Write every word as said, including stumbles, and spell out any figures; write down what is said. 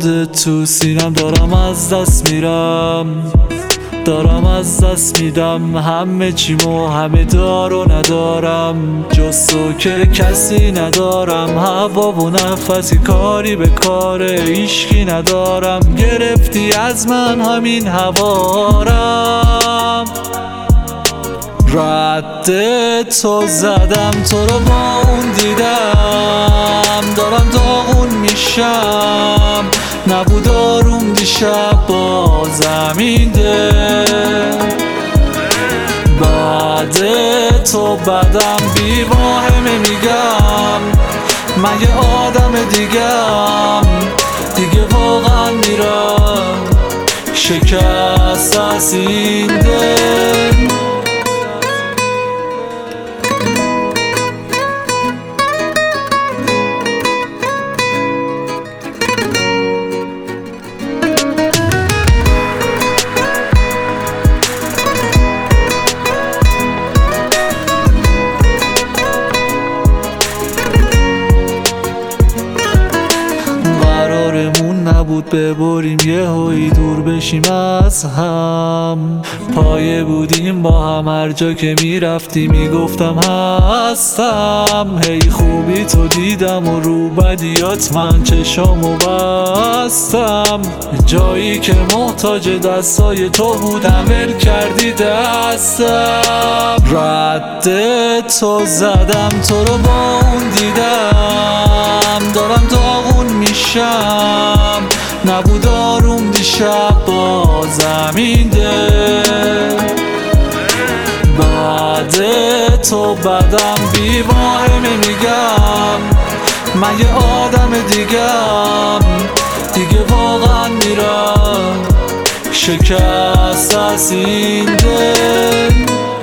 باد تو سینم دارم از دست میرم، دارم از دست میدم همه چیمو، همه دار و ندارم جز تو که کسی ندارم. هوا و نفسی کاری به کار هیچکی ندارم، گرفتی از من همین هوارم. رد تو زدم تو رو با اون دیدم، دارم داغون میشم، نبود آروم دیشب با زمین دل. بعد تو بدم بی واهمه میگم، من یه آدم دیگم دیگه واقعا میرم شکست از این دل. نبود ببریم یه هایی دور بشیم از هم، پایه بودیم با هم هر جا که میرفتی میگفتم هستم. هی خوبی تو دیدم و رو بدیات من چشامو بستم، جایی که محتاج دستای تو بودم ول کردی دستم. رد تو زدم تو رو با اون دیدم، دارم داغون میشم، نبود آروم دیشب با زمین دل. بعد تو بدم بی واهمه میگم، من یه آدم دیگم دیگه واقعا میرم شکست از این دل.